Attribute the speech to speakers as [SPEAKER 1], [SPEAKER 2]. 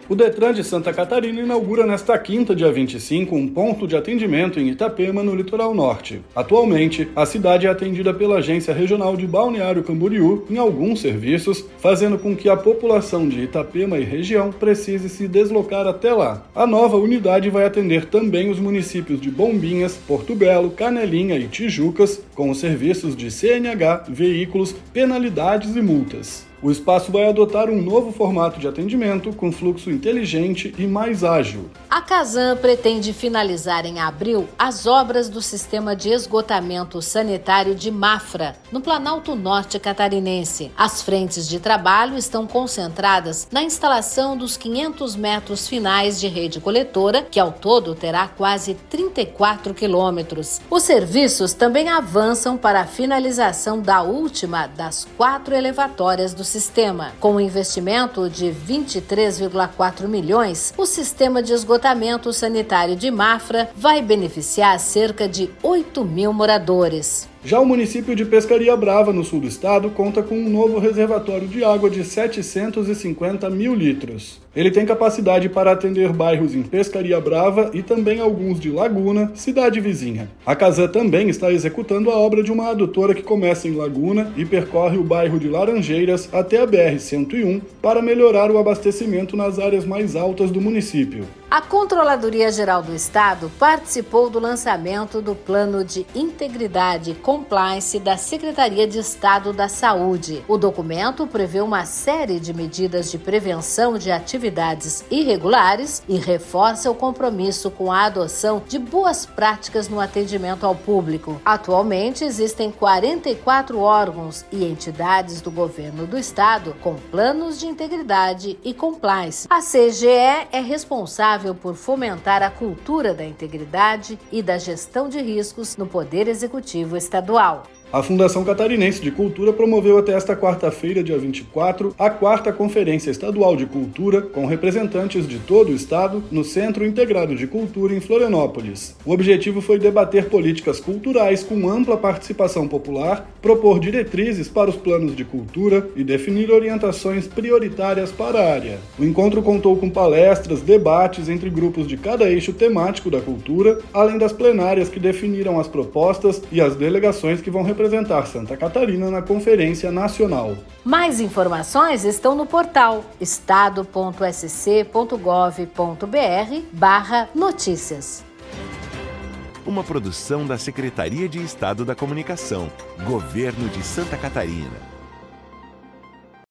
[SPEAKER 1] O Detran de Santa Catarina inaugura nesta quinta, dia 25, um ponto de atendimento em Itapema, no litoral norte. Atualmente, a cidade é atendida pela Agência Regional de Balneário Camboriú em alguns serviços, fazendo com que a população de Itapema e região precise se deslocar até lá. A nova unidade vai atender também os municípios de Bombinhas, Porto Belo, Canelinha e Tijucas, com os serviços de CNH, veículos, penalidades e multas. O espaço vai adotar um novo formato de atendimento com fluxo inteligente e mais ágil.
[SPEAKER 2] A Casan pretende finalizar em abril as obras do sistema de esgotamento sanitário de Mafra, no Planalto Norte catarinense. As frentes de trabalho estão concentradas na instalação dos 500 metros finais de rede coletora, que ao todo terá quase 34 quilômetros. Os serviços também avançam para a finalização da última das 4 elevatórias do sistema. Com um investimento de 23,4 milhões, o sistema de esgotamento sanitário de Mafra vai beneficiar cerca de 8.000 moradores.
[SPEAKER 1] Já o município de Pescaria Brava, no sul do estado, conta com um novo reservatório de água de 750 mil litros. Ele tem capacidade para atender bairros em Pescaria Brava e também alguns de Laguna, cidade vizinha. A Casan também está executando a obra de uma adutora que começa em Laguna e percorre o bairro de Laranjeiras até a BR-101 para melhorar o abastecimento nas áreas mais altas do município.
[SPEAKER 2] A Controladoria Geral do Estado participou do lançamento do Plano de Integridade e Compliance da Secretaria de Estado da Saúde. O documento prevê uma série de medidas de prevenção de atividades irregulares e reforça o compromisso com a adoção de boas práticas no atendimento ao público. Atualmente, existem 44 órgãos e entidades do governo do Estado com planos de integridade e compliance. A CGE é responsável por fomentar a cultura da integridade e da gestão de riscos no Poder Executivo Estadual.
[SPEAKER 1] A Fundação Catarinense de Cultura promoveu até esta quarta-feira, dia 24, a 4ª Conferência Estadual de Cultura, com representantes de todo o estado, no Centro Integrado de Cultura em Florianópolis. O objetivo foi debater políticas culturais com ampla participação popular, propor diretrizes para os planos de cultura e definir orientações prioritárias para a área. O encontro contou com palestras, debates entre grupos de cada eixo temático da cultura, além das plenárias que definiram as propostas e as delegações que vão representar Santa Catarina na Conferência Nacional.
[SPEAKER 2] Mais informações estão no portal estado.sc.gov.br/notícias.
[SPEAKER 3] Uma produção da Secretaria de Estado da Comunicação, Governo de Santa Catarina.